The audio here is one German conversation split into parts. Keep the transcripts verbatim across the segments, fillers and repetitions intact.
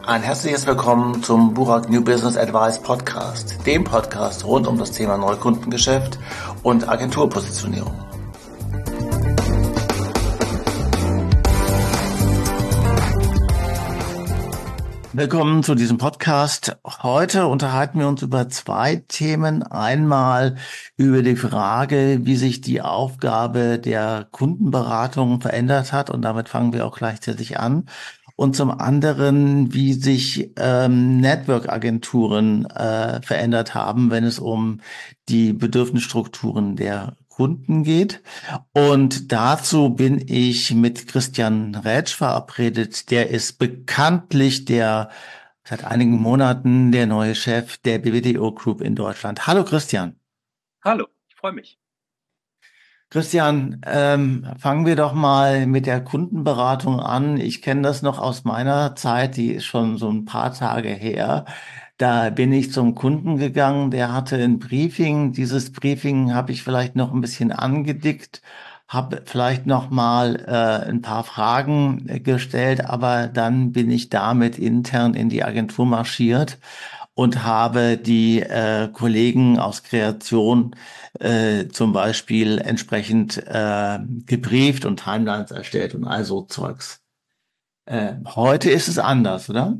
Ein herzliches Willkommen zum Burak New Business Advice Podcast, dem Podcast rund um das Thema Neukundengeschäft und Agenturpositionierung. Willkommen zu diesem Podcast. Heute unterhalten wir uns über zwei Themen. Einmal über die Frage, wie sich die Aufgabe der Kundenberatung verändert hat, und damit fangen wir auch gleichzeitig an. Und zum anderen, wie sich ähm, Network-Agenturen äh, verändert haben, wenn es um die Bedürfnisstrukturen der Kunden geht. Und dazu bin ich mit Christian Rätsch verabredet. Der ist bekanntlich der seit einigen Monaten der neue Chef der B B D O Group in Deutschland. Hallo Christian. Hallo, ich freue mich. Christian, ähm, fangen wir doch mal mit der Kundenberatung an. Ich kenne das noch aus meiner Zeit, die ist schon so ein paar Tage her. Da bin ich zum Kunden gegangen, der hatte ein Briefing. Dieses Briefing habe ich vielleicht noch ein bisschen angedickt, habe vielleicht noch mal äh, ein paar Fragen äh, gestellt, aber dann bin ich damit intern in die Agentur marschiert und habe die äh, Kollegen aus Kreation äh, zum Beispiel entsprechend äh, gebrieft und Timelines erstellt und all so Zeugs. Äh, heute ist es anders, oder?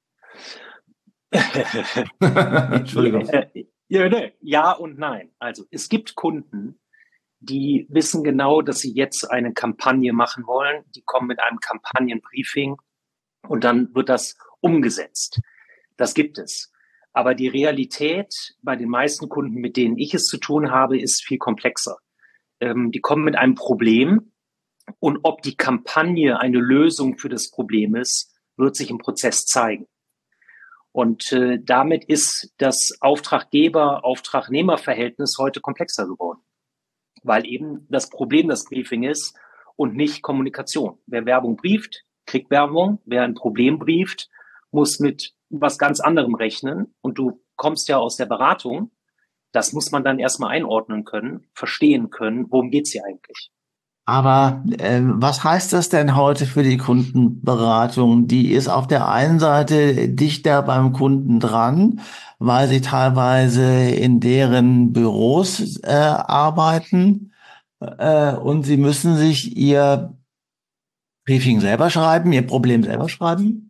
Entschuldigung. Ja, ja und nein. Also es gibt Kunden, die wissen genau, dass sie jetzt eine Kampagne machen wollen. Die kommen mit einem Kampagnenbriefing und dann wird das umgesetzt. Das gibt es. Aber die Realität bei den meisten Kunden, mit denen ich es zu tun habe, ist viel komplexer. Ähm, die kommen mit einem Problem, und ob die Kampagne eine Lösung für das Problem ist, wird sich im Prozess zeigen. Und äh, damit ist das Auftraggeber-Auftragnehmer-Verhältnis heute komplexer geworden, weil eben das Problem das Briefing ist und nicht Kommunikation. Wer Werbung brieft, kriegt Werbung. Wer ein Problem brieft, muss mit was ganz anderem rechnen. Und du kommst ja aus der Beratung. Das muss man dann erstmal einordnen können, verstehen können, worum geht's hier eigentlich. Aber äh, was heißt das denn heute für die Kundenberatung? Die ist auf der einen Seite dichter beim Kunden dran, weil sie teilweise in deren Büros äh, arbeiten äh, und sie müssen sich ihr Briefing selber schreiben, ihr Problem selber schreiben.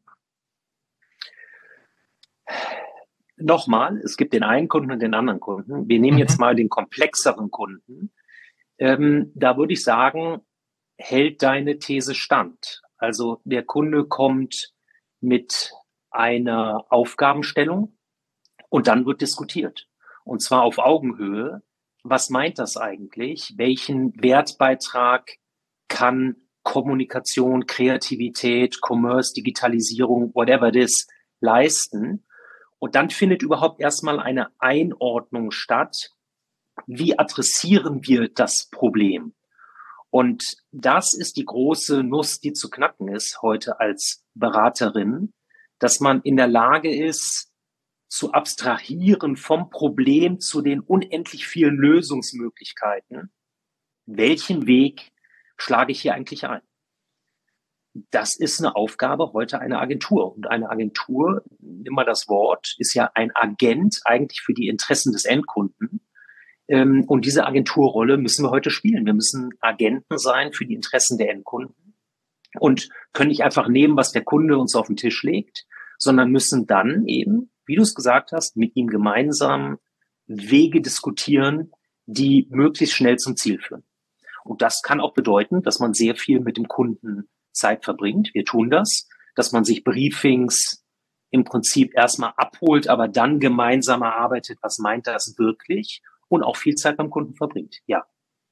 Nochmal, es gibt den einen Kunden und den anderen Kunden. Wir nehmen jetzt mal den komplexeren Kunden. Ähm, da würde ich sagen, hält deine These stand. Also der Kunde kommt mit einer Aufgabenstellung und dann wird diskutiert. Und zwar auf Augenhöhe. Was meint das eigentlich? Welchen Wertbeitrag kann Kommunikation, Kreativität, Commerce, Digitalisierung, whatever it is, leisten? Und dann findet überhaupt erstmal eine Einordnung statt. Wie adressieren wir das Problem? Und das ist die große Nuss, die zu knacken ist heute als Beraterin, dass man in der Lage ist, zu abstrahieren vom Problem zu den unendlich vielen Lösungsmöglichkeiten. Welchen Weg schlage ich hier eigentlich ein? Das ist eine Aufgabe heute einer Agentur. Und eine Agentur, nimm mal das Wort, ist ja ein Agent eigentlich für die Interessen des Endkunden. Und diese Agenturrolle müssen wir heute spielen. Wir müssen Agenten sein für die Interessen der Endkunden und können nicht einfach nehmen, was der Kunde uns auf den Tisch legt, sondern müssen dann eben, wie du es gesagt hast, mit ihm gemeinsam Wege diskutieren, die möglichst schnell zum Ziel führen. Und das kann auch bedeuten, dass man sehr viel mit dem Kunden Zeit verbringt. Wir tun das, dass man sich Briefings im Prinzip erstmal abholt, aber dann gemeinsam erarbeitet, was meint das wirklich? Und auch viel Zeit beim Kunden verbringt, ja.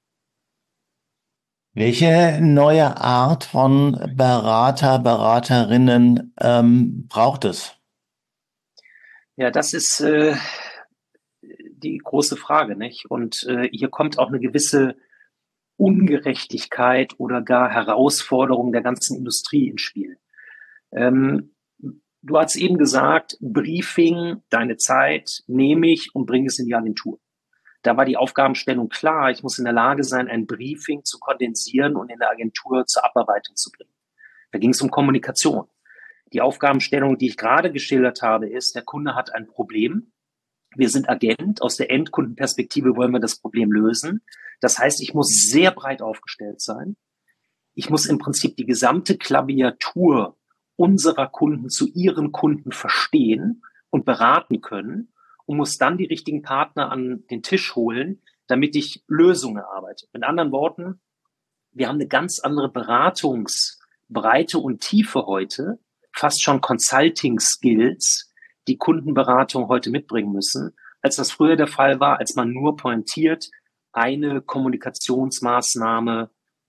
Welche neue Art von Berater, Beraterinnen ähm, braucht es? Ja, das ist äh, die große Frage, nicht? Und äh, hier kommt auch eine gewisse Ungerechtigkeit oder gar Herausforderung der ganzen Industrie ins Spiel. Ähm, du hast eben gesagt, Briefing, deine Zeit nehme ich und bringe es in die Agentur. Da war die Aufgabenstellung klar. Ich muss in der Lage sein, ein Briefing zu kondensieren und in der Agentur zur Abarbeitung zu bringen. Da ging es um Kommunikation. Die Aufgabenstellung, die ich gerade geschildert habe, ist, der Kunde hat ein Problem. Wir sind Agent. Aus der Endkundenperspektive wollen wir das Problem lösen. Das heißt, ich muss sehr breit aufgestellt sein. Ich muss im Prinzip die gesamte Klaviatur unserer Kunden zu ihren Kunden verstehen und beraten können und muss dann die richtigen Partner an den Tisch holen, damit ich Lösungen erarbeite. Mit anderen Worten, wir haben eine ganz andere Beratungsbreite und Tiefe heute, fast schon Consulting-Skills, die Kundenberatung heute mitbringen müssen, als das früher der Fall war, als man nur pointiert eine Kommunikationsmaßnahme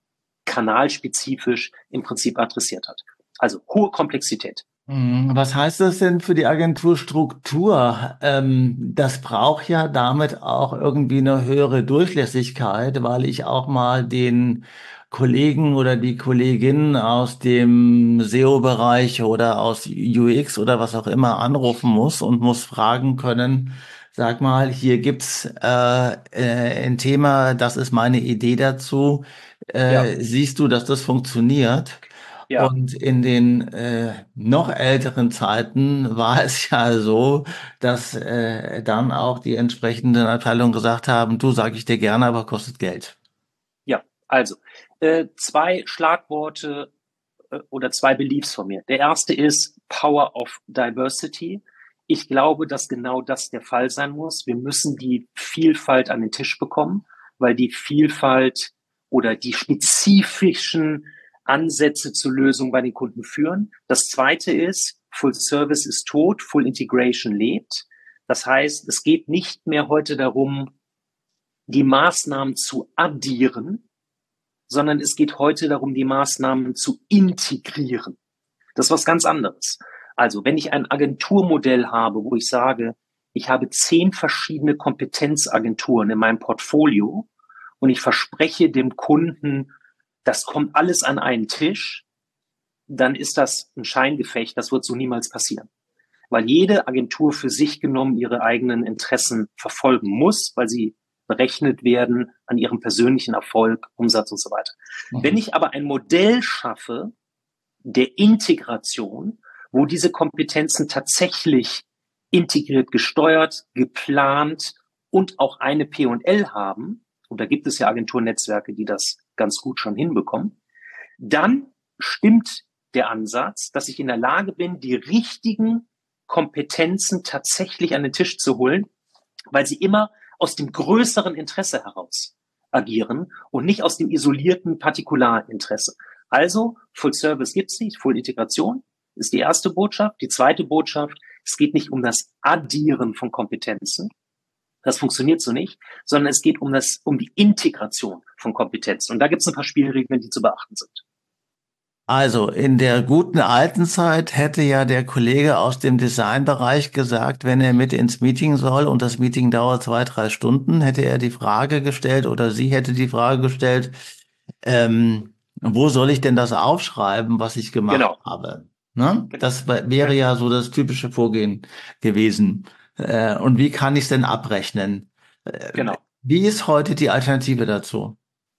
kanalspezifisch im Prinzip adressiert hat. Also hohe Komplexität. Was heißt das denn für die Agenturstruktur? Ähm, das braucht ja damit auch irgendwie eine höhere Durchlässigkeit, weil ich auch mal den Kollegen oder die Kollegin aus dem S E O-Bereich oder aus U X oder was auch immer anrufen muss und muss fragen können, sag mal, hier gibt's äh, äh, ein Thema, das ist meine Idee dazu. Ja, Äh, siehst du, dass das funktioniert? ja, Und in den äh, noch älteren Zeiten war es ja so, dass äh, dann auch die entsprechenden Abteilungen gesagt haben, du, sag ich dir gerne, aber kostet Geld. ja. Also, äh, zwei Schlagworte äh, oder zwei Beliefs von mir. Der erste ist Power of Diversity. Ich glaube, dass genau das der Fall sein muss. Wir müssen die Vielfalt an den Tisch bekommen, weil die Vielfalt oder die spezifischen Ansätze zur Lösung bei den Kunden führen. Das zweite ist, Full Service ist tot, Full Integration lebt. Das heißt, es geht nicht mehr heute darum, die Maßnahmen zu addieren, sondern es geht heute darum, die Maßnahmen zu integrieren. Das ist was ganz anderes. Also, wenn ich ein Agenturmodell habe, wo ich sage, ich habe zehn verschiedene Kompetenzagenturen in meinem Portfolio und ich verspreche dem Kunden, das kommt alles an einen Tisch, dann ist das ein Scheingefecht. Das wird so niemals passieren. Weil jede Agentur für sich genommen ihre eigenen Interessen verfolgen muss, weil sie berechnet werden an ihrem persönlichen Erfolg, Umsatz und so weiter. Wenn Mhm. ich aber ein Modell schaffe der Integration, wo diese Kompetenzen tatsächlich integriert gesteuert, geplant und auch eine P und L haben, und da gibt es ja Agenturnetzwerke, die das ganz gut schon hinbekommen, dann stimmt der Ansatz, dass ich in der Lage bin, die richtigen Kompetenzen tatsächlich an den Tisch zu holen, weil sie immer aus dem größeren Interesse heraus agieren und nicht aus dem isolierten Partikularinteresse. Also, Full Service gibt's nicht, Full Integration ist die erste Botschaft. Die zweite Botschaft, es geht nicht um das Addieren von Kompetenzen. Das funktioniert so nicht, sondern es geht um das, um die Integration von Kompetenzen. Und da gibt's ein paar Spielregeln, die zu beachten sind. Also in der guten alten Zeit hätte ja der Kollege aus dem Designbereich gesagt, wenn er mit ins Meeting soll und das Meeting dauert zwei, drei Stunden, hätte er die Frage gestellt oder sie hätte die Frage gestellt, ähm, wo soll ich denn das aufschreiben, was ich gemacht Genau, habe? Ne? genau, Das wär- wäre ja so das typische Vorgehen gewesen. Äh, und wie kann ich es denn abrechnen? Äh, genau. Wie ist heute die Alternative dazu?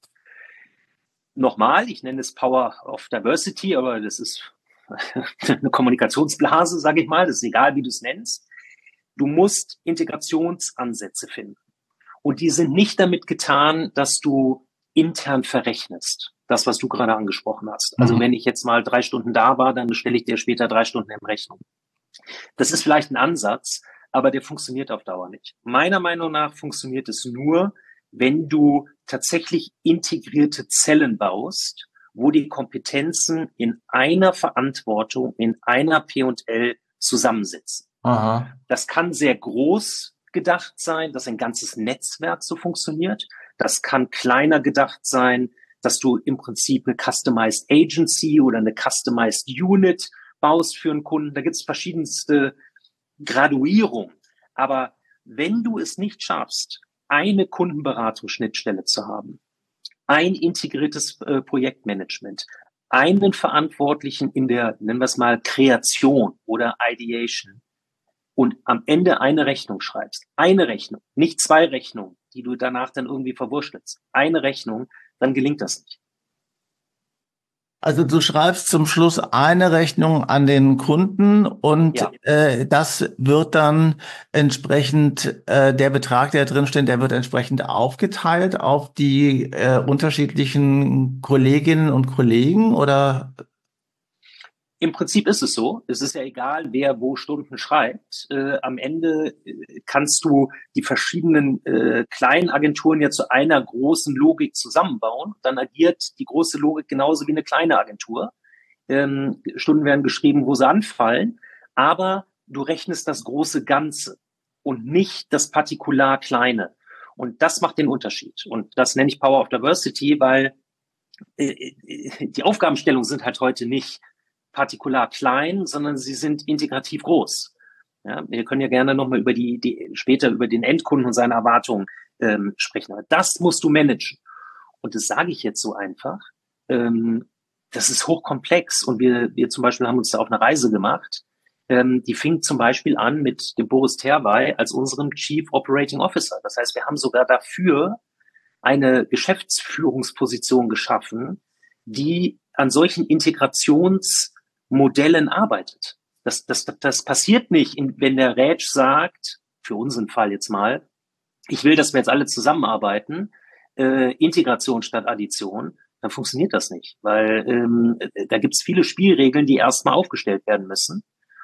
Nochmal, ich nenne es Power of Diversity, aber das ist eine Kommunikationsblase, sage ich mal. Das ist egal, wie du es nennst. Du musst Integrationsansätze finden. Und die sind nicht damit getan, dass du intern verrechnest. Das, was du gerade angesprochen hast. Also Mhm. wenn ich jetzt mal drei Stunden da war, dann stelle ich dir später drei Stunden in Rechnung. Das ist vielleicht ein Ansatz, aber der funktioniert auf Dauer nicht. Meiner Meinung nach funktioniert es nur, wenn du tatsächlich integrierte Zellen baust, wo die Kompetenzen in einer Verantwortung, in einer P und L zusammensitzen. Aha. Das kann sehr groß gedacht sein, dass ein ganzes Netzwerk so funktioniert. Das kann kleiner gedacht sein, dass du im Prinzip eine Customized Agency oder eine Customized Unit baust für einen Kunden. Da gibt es verschiedenste Graduierungen. Aber wenn du es nicht schaffst, eine Kundenberatungsschnittstelle zu haben, ein integriertes äh, Projektmanagement, einen Verantwortlichen in der, nennen wir es mal, Kreation oder Ideation und am Ende eine Rechnung schreibst, eine Rechnung, nicht zwei Rechnungen, die du danach dann irgendwie verwurschtelst, eine Rechnung, dann gelingt das nicht. Also du schreibst zum Schluss eine Rechnung an den Kunden und Ja. äh, das wird dann entsprechend, äh, der Betrag, der drin steht, der wird entsprechend aufgeteilt auf die äh, unterschiedlichen Kolleginnen und Kollegen oder? Im Prinzip ist es so. Es ist ja egal, wer wo Stunden schreibt. Äh, am Ende äh, kannst du die verschiedenen äh, kleinen Agenturen ja zu einer großen Logik zusammenbauen. Dann agiert die große Logik genauso wie eine kleine Agentur. Ähm, Stunden werden geschrieben, wo sie anfallen. Aber du rechnest das große Ganze und nicht das Partikular Kleine. Und das macht den Unterschied. Und das nenne ich Power of Diversity, weil äh, die Aufgabenstellungen sind halt heute nicht partikular klein, sondern sie sind integrativ groß. Ja, wir können ja gerne nochmal über die, die, später über den Endkunden und seine Erwartungen ähm, sprechen. Aber das musst du managen. Und das sage ich jetzt so einfach. Ähm, das ist hochkomplex. Und wir, wir zum Beispiel haben uns da auf eine Reise gemacht. Ähm, die fing zum Beispiel an mit dem Boris Terwey als unserem Chief Operating Officer. Das heißt, wir haben sogar dafür eine Geschäftsführungsposition geschaffen, die an solchen Integrationsmodellen arbeitet. Das, das, das passiert nicht, wenn der Rätsch sagt, für unseren Fall jetzt mal, ich will, dass wir jetzt alle zusammenarbeiten, äh, Integration statt Addition, dann funktioniert das nicht, weil ähm, da gibt es viele Spielregeln, die erstmal aufgestellt werden müssen,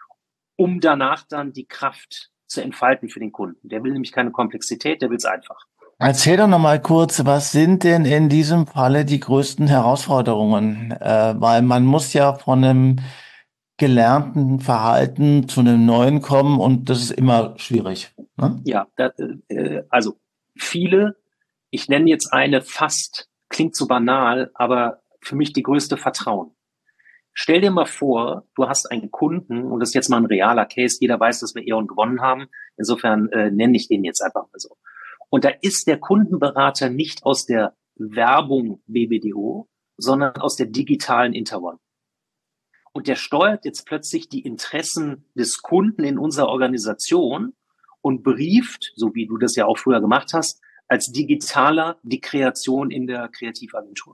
um danach dann die Kraft zu entfalten für den Kunden. Der will nämlich keine Komplexität, der will es einfach. Erzähl doch noch mal kurz, was sind denn in diesem Falle die größten Herausforderungen? Äh, weil man muss ja von einem gelernten Verhalten zu einem neuen kommen und das ist immer schwierig. Ne? Ja, da, äh, also viele, ich nenne jetzt eine fast, klingt so banal, aber für mich die größte Vertrauen. Stell dir mal vor, du hast einen Kunden, und das ist jetzt mal ein realer Case, jeder weiß, dass wir E.ON gewonnen haben, insofern äh, nenne ich den jetzt einfach mal so. Und da ist der Kundenberater nicht aus der Werbung B B D O, sondern aus der digitalen Interone. Und der steuert jetzt plötzlich die Interessen des Kunden in unserer Organisation und brieft, so wie du das ja auch früher gemacht hast, als Digitaler die Kreation in der Kreativagentur.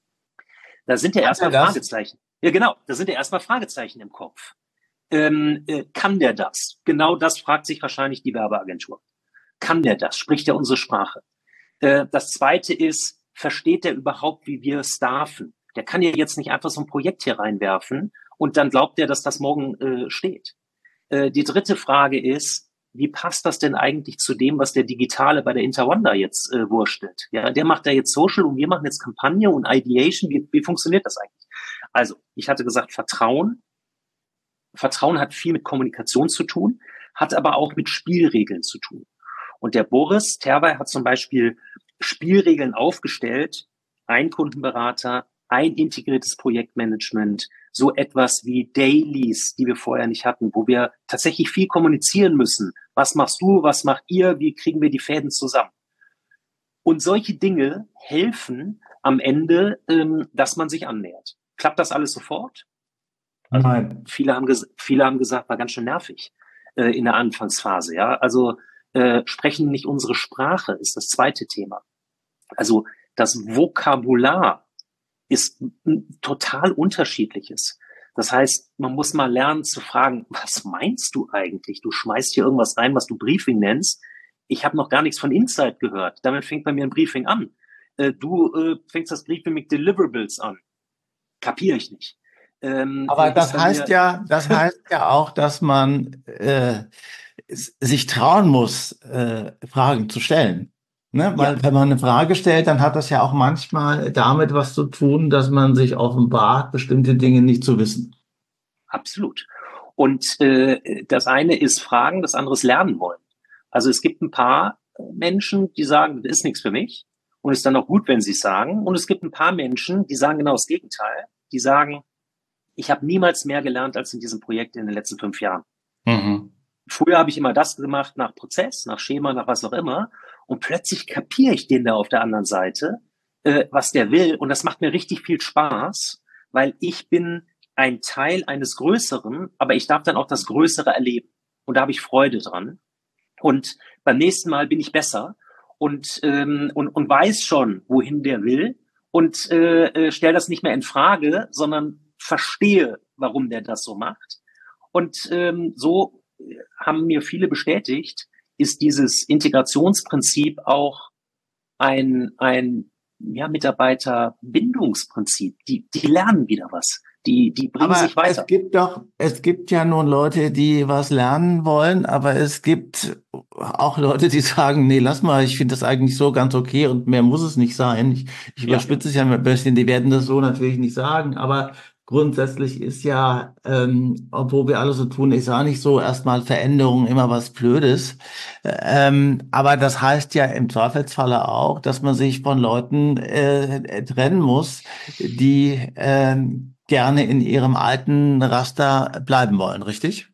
Da sind ja erstmal Fragezeichen. Ja, genau, da sind ja erstmal Fragezeichen im Kopf. Ähm, äh, kann der das? Genau das fragt sich wahrscheinlich die Werbeagentur. Kann der das? Spricht er unsere Sprache? Äh, das Zweite ist, versteht der überhaupt, wie wir staffen? Der kann ja jetzt nicht einfach so ein Projekt hier reinwerfen und dann glaubt er, dass das morgen äh, steht. Äh, die dritte Frage ist, wie passt das denn eigentlich zu dem, was der Digitale bei der Interwanda jetzt äh, wurstelt? Ja, der macht da jetzt Social und wir machen jetzt Kampagne und Ideation. Wie, wie funktioniert das eigentlich? Also, ich hatte gesagt, Vertrauen. Vertrauen hat viel mit Kommunikation zu tun, hat aber auch mit Spielregeln zu tun. Und der Boris Terwey hat zum Beispiel Spielregeln aufgestellt, ein Kundenberater, ein integriertes Projektmanagement, so etwas wie Dailies, die wir vorher nicht hatten, wo wir tatsächlich viel kommunizieren müssen. Was machst du, was macht ihr, wie kriegen wir die Fäden zusammen? Und solche Dinge helfen am Ende, ähm, dass man sich annähert. Klappt das alles sofort? Also Nein. Viele haben, viele haben gesagt, war ganz schön nervig äh, in der Anfangsphase. Ja, also äh, sprechen nicht unsere Sprache ist das zweite Thema. Also das Vokabular ist ein total unterschiedliches. Das heißt, man muss mal lernen zu fragen, was meinst du eigentlich? Du schmeißt hier irgendwas rein, was du Briefing nennst. Ich habe noch gar nichts von Insight gehört. Damit fängt bei mir ein Briefing an. Äh, du äh, fängst das Briefing mit Deliverables an. Kapiere ich nicht. Ähm, Aber das heißt ja, das heißt ja auch, dass man äh, sich trauen muss, äh, Fragen zu stellen. Ne? Weil ja. Wenn man eine Frage stellt, dann hat das ja auch manchmal damit was zu tun, dass man sich offenbart, bestimmte Dinge nicht zu wissen. Absolut. Und äh, das eine ist Fragen, das andere ist lernen wollen. Also es gibt ein paar Menschen, die sagen, das ist nichts für mich. Und es ist dann auch gut, wenn sie es sagen. Und es gibt ein paar Menschen, die sagen genau das Gegenteil. Die sagen, ich habe niemals mehr gelernt als in diesem Projekt in den letzten fünf Jahren. Mhm. Früher habe ich immer das gemacht nach Prozess, nach Schema, nach was auch immer. Und plötzlich kapiere ich den da auf der anderen Seite, äh, was der will. Und das macht mir richtig viel Spaß, weil ich bin ein Teil eines Größeren, aber ich darf dann auch das Größere erleben. Und da habe ich Freude dran. Und beim nächsten Mal bin ich besser und, ähm, und, und weiß schon, wohin der will. und äh, äh, stelle das nicht mehr in Frage, sondern verstehe, warum der das so macht. Und ähm, so haben mir viele bestätigt, ist dieses Integrationsprinzip auch ein, ein ja, Mitarbeiterbindungsprinzip. Die, die lernen wieder was. Die, die bringen Aber sich es weiter. gibt doch, es gibt ja nun Leute, die was lernen wollen, aber es gibt auch Leute, die sagen, nee, lass mal, ich finde das eigentlich so ganz okay und mehr muss es nicht sein. Ich, ich Ja, überspitze es ja ein bisschen, die werden das so natürlich nicht sagen, aber grundsätzlich ist ja, ähm, obwohl wir alle so tun, ist auch nicht so erstmal Veränderung immer was Blödes. Ähm, aber das heißt ja im Zweifelsfalle auch, dass man sich von Leuten äh, trennen muss, die ähm, gerne in ihrem alten Raster bleiben wollen, richtig?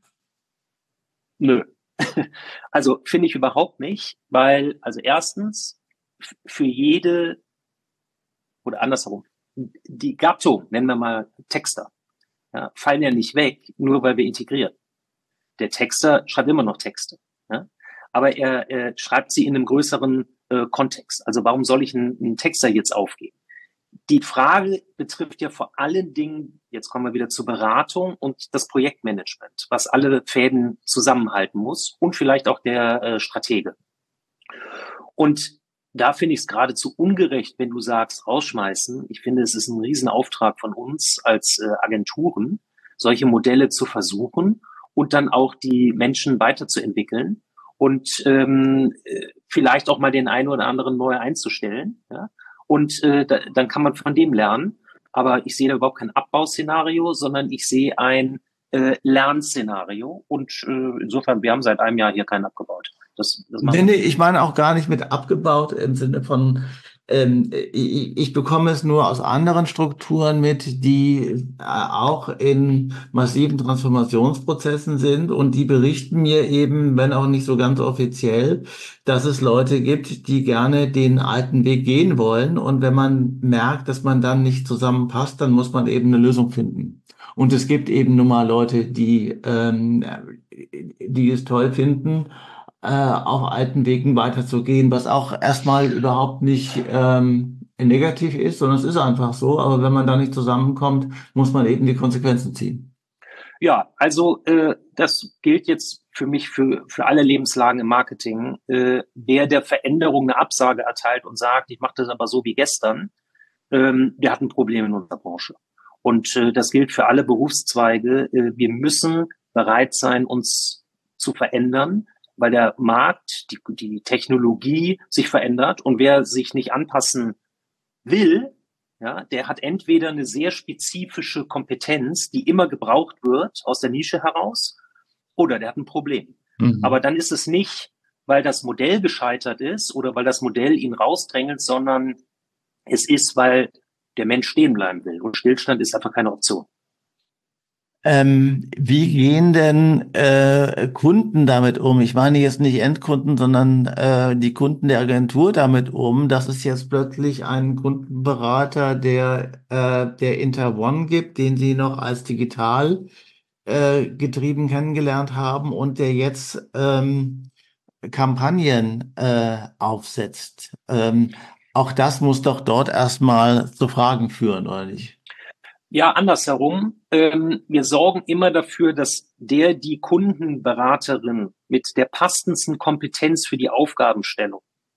nö. Also finde ich überhaupt nicht, weil, also erstens, f- für jede, oder andersherum, die Gattung, nennen wir mal Texter, ja, fallen ja nicht weg, nur weil wir integrieren. Der Texter schreibt immer noch Texte, ja? Aber er, er schreibt sie in einem größeren äh, Kontext. Also warum soll ich einen, einen Texter jetzt aufgeben? Die Frage betrifft ja vor allen Dingen, jetzt kommen wir wieder zur Beratung und das Projektmanagement, was alle Fäden zusammenhalten muss und vielleicht auch der äh, Stratege. Und da finde ich es geradezu ungerecht, wenn du sagst, rausschmeißen. Ich finde, es ist ein Riesenauftrag von uns als äh, Agenturen, solche Modelle zu versuchen und dann auch die Menschen weiterzuentwickeln und ähm, äh, vielleicht auch mal den einen oder anderen neu einzustellen. Ja? Und äh, da, dann kann man von dem lernen. Aber ich sehe da überhaupt kein Abbausszenario, sondern ich sehe ein äh, Lernszenario. Und äh, insofern, wir haben seit einem Jahr hier keinen abgebaut. Das, das machen Nee, wir nee, nicht. ich meine auch gar nicht mit abgebaut im Sinne von, ähm, ich, ich bekomme es nur aus anderen Strukturen mit, die äh, auch in massiven Transformationsprozessen sind und die berichten mir eben, wenn auch nicht so ganz offiziell, dass es Leute gibt, die gerne den alten Weg gehen wollen und wenn man merkt, dass man dann nicht zusammenpasst, dann muss man eben eine Lösung finden. Und es gibt eben nun mal Leute, die, ähm, die es toll finden, äh, auf alten Wegen weiterzugehen, was auch erstmal überhaupt nicht ähm, negativ ist, sondern es ist einfach so. Aber wenn man da nicht zusammenkommt, muss man eben die Konsequenzen ziehen. Ja, also äh, das gilt jetzt für mich für, für alle Lebenslagen im Marketing. Äh, wer der Veränderung eine Absage erteilt und sagt, ich mache das aber so wie gestern, ähm, der hat ein Problem in unserer Branche. Und äh, das gilt für alle Berufszweige. Äh, wir müssen bereit sein, uns zu verändern, weil der Markt, die, die Technologie sich verändert und wer sich nicht anpassen will, ja, der hat entweder eine sehr spezifische Kompetenz, die immer gebraucht wird aus der Nische heraus, oder der hat ein Problem. Aber Mhm. dann ist es nicht, weil das Modell gescheitert ist oder weil das Modell ihn rausdrängelt, sondern es ist, weil der Mensch stehen bleiben will. Und Stillstand ist einfach keine Option. Ähm, wie gehen denn äh, Kunden damit um? Ich meine jetzt nicht Endkunden, sondern äh, die Kunden der Agentur damit um, dass es jetzt plötzlich einen Kundenberater, der äh, der Interone gibt, den Sie noch als digital äh, getrieben kennengelernt haben und der jetzt ähm, Kampagnen äh, aufsetzt. Ähm, auch das muss doch dort erstmal zu Fragen führen, oder nicht? Ja, andersherum. Ähm, wir sorgen immer dafür, dass der, die Kundenberaterin mit der passendsten Kompetenz für die Aufgabenstellung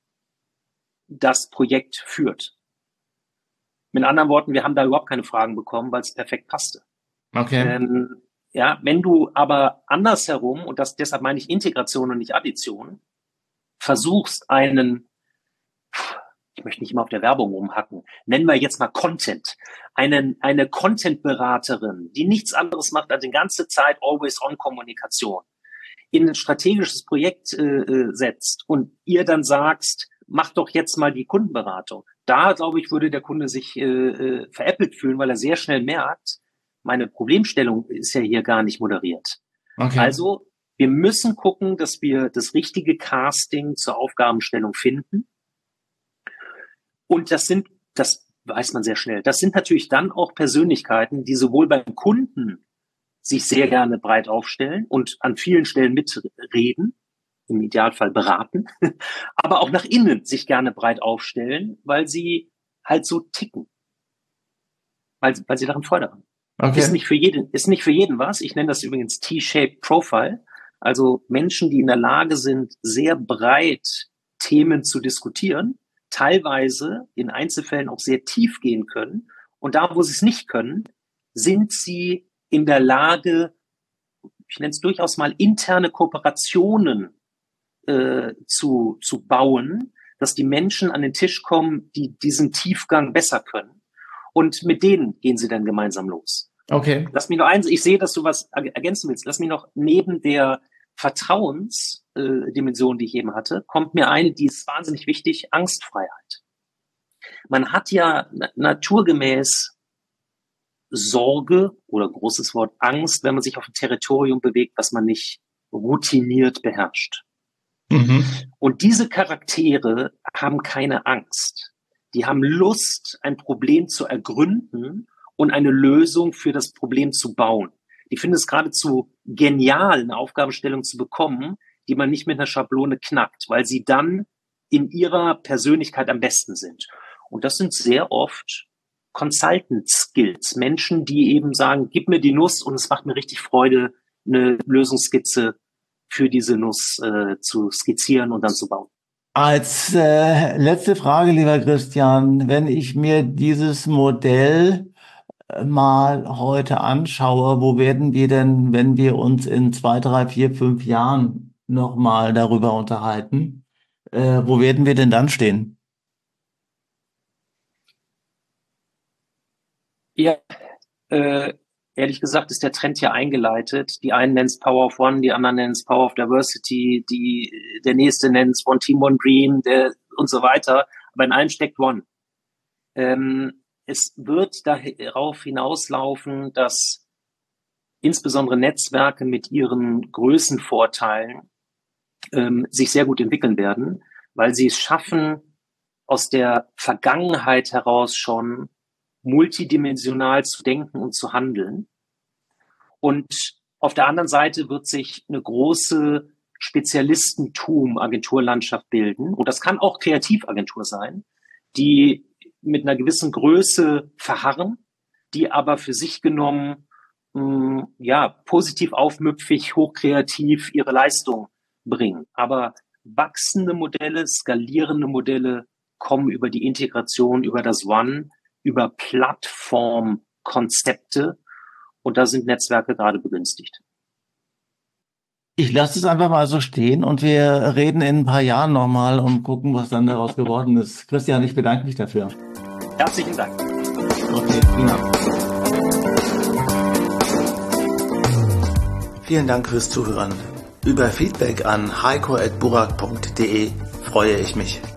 das Projekt führt. Mit anderen Worten, wir haben da überhaupt keine Fragen bekommen, weil es perfekt passte. Okay. Ähm, ja, wenn du aber andersherum, und das deshalb meine ich Integration und nicht Addition, versuchst einen, ich möchte nicht immer auf der Werbung rumhacken, nennen wir jetzt mal Content, einen, eine Content-Beraterin, die nichts anderes macht als die ganze Zeit Always-on-Kommunikation, in ein strategisches Projekt äh, setzt und ihr dann sagst, mach doch jetzt mal die Kundenberatung. Da, glaube ich, würde der Kunde sich äh, äh, veräppelt fühlen, weil er sehr schnell merkt, meine Problemstellung ist ja hier gar nicht moderiert. Okay. Also, wir müssen gucken, dass wir das richtige Casting zur Aufgabenstellung finden. Und das sind, das weiß man sehr schnell, das sind natürlich dann auch Persönlichkeiten, die sowohl beim Kunden sich sehr gerne breit aufstellen und an vielen Stellen mitreden, im Idealfall beraten, aber auch nach innen sich gerne breit aufstellen, weil sie halt so ticken. weil, weil sie daran Freude haben. Okay. Ist nicht für jeden, ist nicht für jeden was. Ich nenne das übrigens T-Shaped Profile. Also Menschen, die in der Lage sind, sehr breit Themen zu diskutieren, teilweise in Einzelfällen auch sehr tief gehen können. Und da, wo sie es nicht können, sind sie in der Lage, ich nenne es durchaus mal interne Kooperationen äh, zu, zu bauen, dass die Menschen an den Tisch kommen, die diesen Tiefgang besser können. Und mit denen gehen sie dann gemeinsam los. Okay. Lass mich noch eins, ich sehe, dass du was ergänzen willst. Lass mich noch neben der Vertrauensdimension, äh, die ich eben hatte, kommt mir eine, die ist wahnsinnig wichtig, Angstfreiheit. Man hat ja na- naturgemäß Sorge oder großes Wort Angst, wenn man sich auf ein Territorium bewegt, was man nicht routiniert beherrscht. Mhm. Und diese Charaktere haben keine Angst. Die haben Lust, ein Problem zu ergründen und eine Lösung für das Problem zu bauen. Die finden es geradezu genial, eine Aufgabenstellung zu bekommen, die man nicht mit einer Schablone knackt, weil sie dann in ihrer Persönlichkeit am besten sind. Und das sind sehr oft Consultant Skills, Menschen, die eben sagen, gib mir die Nuss und es macht mir richtig Freude, eine Lösungsskizze für diese Nuss äh, zu skizzieren und dann zu bauen. Als äh, letzte Frage, lieber Christian, wenn ich mir dieses Modell äh, mal heute anschaue, wo werden wir denn, wenn wir uns in zwei, drei, vier, fünf Jahren nochmal darüber unterhalten, äh, wo werden wir denn dann stehen? Ja, äh, ehrlich gesagt ist der Trend ja eingeleitet. Die einen nennen es Power of One, die anderen nennen es Power of Diversity, die, der nächste nennt es One Team, One Dream, der und so weiter. Aber in allem steckt One. Ähm, es wird darauf hinauslaufen, dass insbesondere Netzwerke mit ihren Größenvorteilen ähm, sich sehr gut entwickeln werden, weil sie es schaffen, aus der Vergangenheit heraus schon multidimensional zu denken und zu handeln. Und auf der anderen Seite wird sich eine große Spezialistentum-Agenturlandschaft bilden. Und das kann auch Kreativagentur sein, die mit einer gewissen Größe verharren, die aber für sich genommen mh, ja positiv aufmüpfig, hochkreativ ihre Leistung bringen. Aber wachsende Modelle, skalierende Modelle kommen über die Integration, über das One, über Plattformkonzepte. Und da sind Netzwerke gerade begünstigt. Ich lasse es einfach mal so stehen und wir reden in ein paar Jahren nochmal und gucken, was dann daraus geworden ist. Christian, ich bedanke mich dafür. Herzlichen Dank. Okay, prima. Vielen Dank fürs Zuhören. Über Feedback an heiko at burak punkt de freue ich mich.